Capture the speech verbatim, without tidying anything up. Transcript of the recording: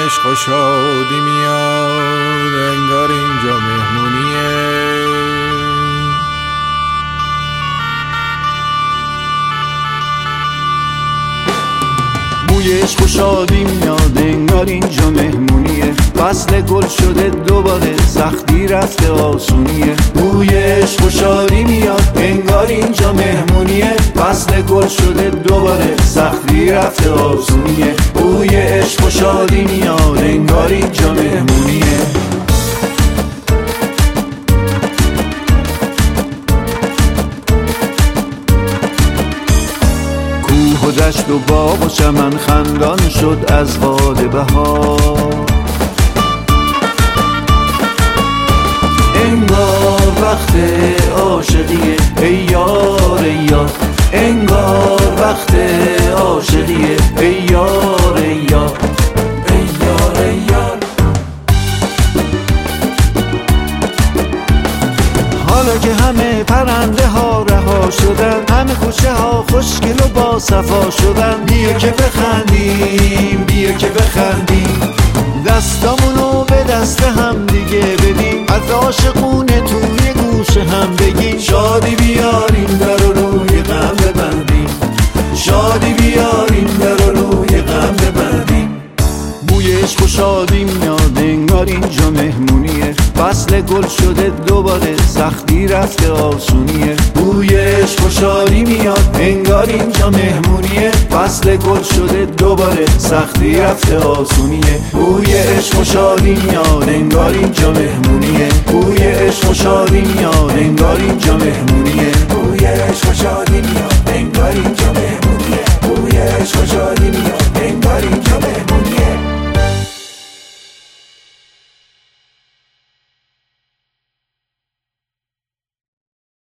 عشق و شادی میاد، انگار اینجا مهمونیه. بوی عشق و شادی میاد، انگار اینجا مهمونیه. فصل گل شده دوباره، سختی رفته آسونیه. بوی عشق و شادی میاد، انگار اینجا مهمونیه. فصل گل شده دوباره، سختی رفته آسونیه. بوی عشق و شادی میاد، انگار اینجا مهمونیه. کوه و دشت و باغ و چمن خندان شد از باد بهار. انگار وقت عاشقیه ای یار ای یار، انگار وقت عاشقیه ای یار ای یار، ای یار ای یار. حالا که همه پرنده ها رها شدن، همه کوچه ها خوشگل و با صفا شدن، بیا که بخندیم بیا که بخندیم، دستامونو به دست هم دیگه بدیم، از عاشقونه توی گوش هم بگیم. شادی بیاریم در روی غم ببندیم، شادی بیاریم در روی غم ببندیم. بوی عشق و شادی میاد، انگار اینجا مهمونیه. فصل گل شده دوباره، سختی رفته آسونیه. بوی عشق و شادی میاد، انگار اینجا مهمونیه. فصل گل شده دوباره، سختی رفته آسونیه. بوی عشق و شادی میاد، انگار اینجا مهمونیه. بوی عشق و شادی میاد، انگار اینجا مهمونیه. بوی عشق و شادی